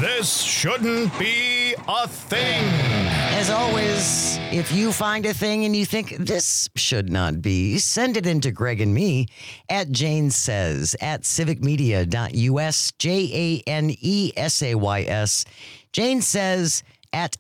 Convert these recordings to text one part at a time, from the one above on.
This shouldn't be a thing. As always, if you find a thing and you think this should not be, send it in to Greg and me at Jane Says at civicmedia.us, JANESAYS. Jane Says at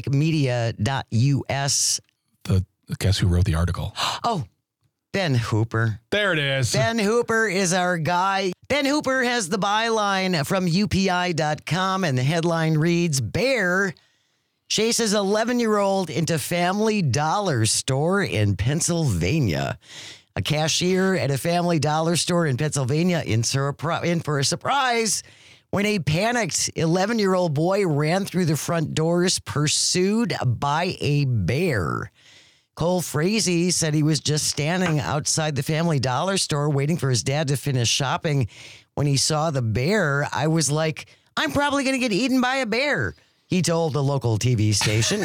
civicmedia.us. Guess who wrote the article? Oh, Ben Hooper. There it is. Ben Hooper is our guy. Ben Hooper has the byline from UPI.com, and the headline reads, Bear chases 11-year-old into Family Dollar store in Pennsylvania. A cashier at a Family Dollar store in Pennsylvania in for a surprise when a panicked 11-year-old boy ran through the front doors pursued by a bear. Cole Frazee said he was just standing outside the Family Dollar store waiting for his dad to finish shopping. When he saw the bear, I was like, I'm probably going to get eaten by a bear, he told the local TV station.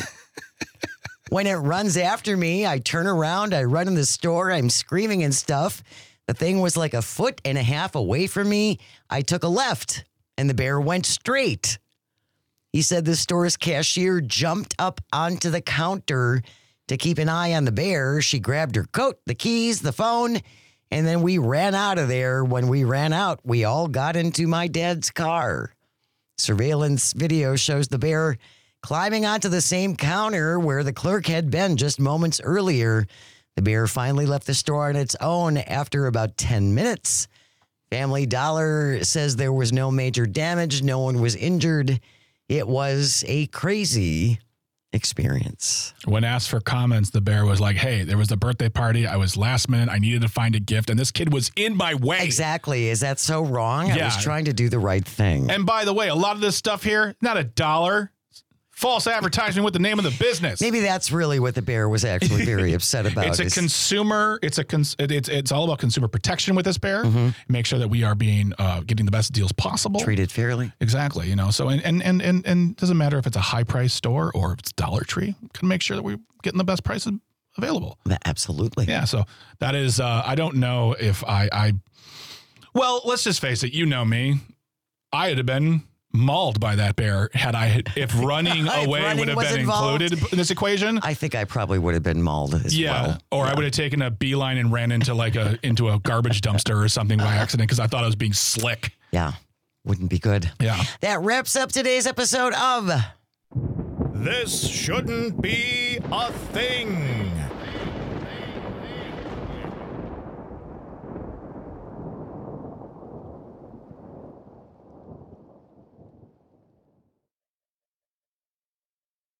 When it runs after me, I turn around, I run in the store, I'm screaming and stuff. The thing was like 1.5 feet away from me. I took a left, and the bear went straight. He said the store's cashier jumped up onto the counter to keep an eye on the bear. She grabbed her coat, the keys, the phone, and then we ran out of there. When we ran out, we all got into my dad's car. Surveillance video shows the bear climbing onto the same counter where the clerk had been just moments earlier. The bear finally left the store on its own after about 10 minutes. Family Dollar says there was no major damage. No one was injured. It was a crazy experience. When asked for comments, the bear was like, hey, there was a birthday party. I was last minute. I needed to find a gift, and this kid was in my way. Exactly. Is that so wrong? Yeah. I was trying to do the right thing. And by the way, a lot of this stuff here, not $1. False advertising with the name of the business. Maybe that's really what the bear was actually very upset about. It's all about consumer protection with this bear. Mm-hmm. Make sure that we are being getting the best deals possible. Treated fairly. Exactly. You know, so and doesn't matter if it's a high price store or if it's Dollar Tree. Can make sure that we're getting the best prices available. Absolutely. Yeah. So that is. I don't know if well, let's just face it. You know me. I'd have been mauled by that bear if running away would have been included in this equation. I think I probably would have been mauled as well. Or I would have taken a beeline and ran into into a garbage dumpster or something by accident because I thought I was being slick. Yeah. Wouldn't be good. Yeah. That wraps up today's episode of This shouldn't be a thing.